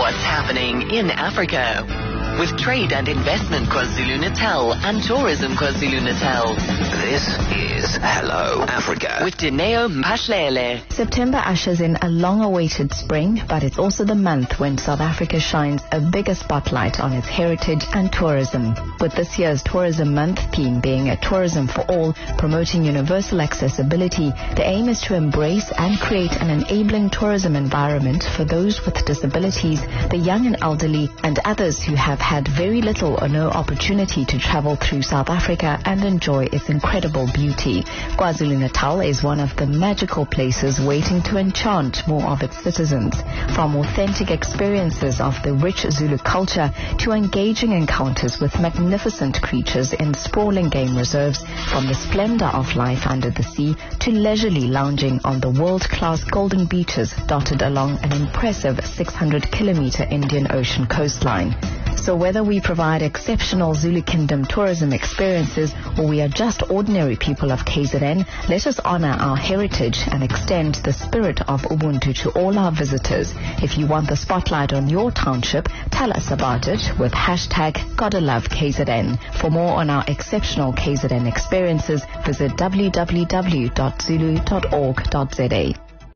what's happening in Africa with Trade and Investment KwaZulu-Natal and Tourism KwaZulu-Natal. This is Hello Africa with Dineo Mpashlele. September ushers in a long-awaited spring, but it's also the month when South Africa shines a bigger spotlight on its heritage and tourism. With this year's Tourism Month theme being a tourism for all, promoting universal accessibility, the aim is to embrace and create an enabling tourism environment for those with disabilities, the young and elderly, and others who have had very little or no opportunity to travel through South Africa and enjoy its incredible beauty. KwaZulu-Natal is one of the magical places waiting to enchant more of its citizens. From authentic experiences of the rich Zulu culture to engaging encounters with magnificent creatures in sprawling game reserves, from the splendor of life under the sea to leisurely lounging on the world-class golden beaches dotted along an impressive 600-kilometer Indian Ocean coastline. So whether we provide exceptional Zulu Kingdom tourism experiences or we are just ordinary people of KZN, let us honor our heritage and extend the spirit of Ubuntu to all our visitors. If you want the spotlight on your township, tell us about it with hashtag GottaLoveKZN. For more on our exceptional KZN experiences, visit www.zulu.org.za.